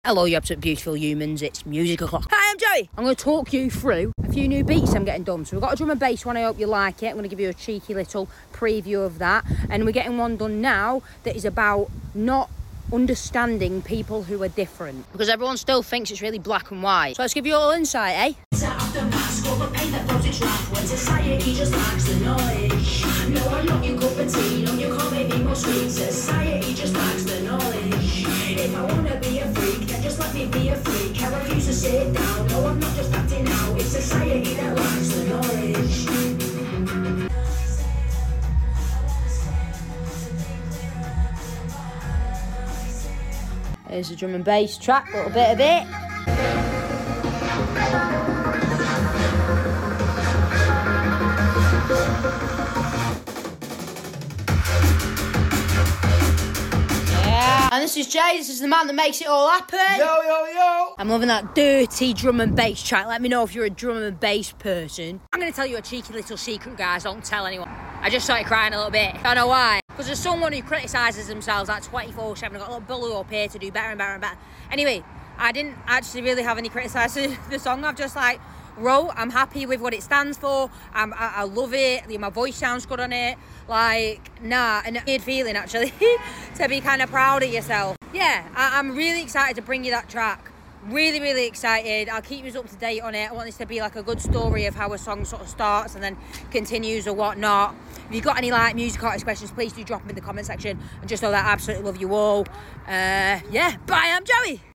Hello, you absolute beautiful humans, it's Music O'Clock. Hi, I'm Joey. I'm going to talk you through a few new beats I'm getting done. So we've got a drum and bass one, I hope you like it. I'm going to give you a cheeky little preview of that. And we're getting one done now that is about not understanding people who are different. Because everyone still thinks it's really black and white. So let's give you all insight, eh? Society just lacks the knowledge. No, I'm not your cup of tea. No, you can't make me more sweet. Society just lacks the knowledge. If I wanna be a freak, then just let me be a freak. I refuse to sit down. No, I'm not just acting out. It's society that lacks the knowledge. There's the drum and bass track, a little bit of it. And this is Jay, this is the man that makes it all happen. Yo, yo, yo. I'm loving that dirty drum and bass track. Let me know if you're a drum and bass person. I'm going to tell you a cheeky little secret, guys. Don't tell anyone. I just started crying a little bit. I don't know why. Because there's someone who criticises themselves like 24/7. I've got a little bully up here to do better and better and better. Anyway, I didn't actually really have any criticism of the song. I've just wrote, I'm happy with what it stands for. I love it. My voice sounds good on it. And a weird feeling actually to be kind of proud of yourself. Yeah, I'm really excited to bring you that track. Really, really excited. I'll keep you up to date on it. I want this to be like a good story of how a song sort of starts and then continues or whatnot. If you've got any music artist questions, please do drop them in the comment section. And just know that I absolutely love you all. Yeah, bye, I'm Joey.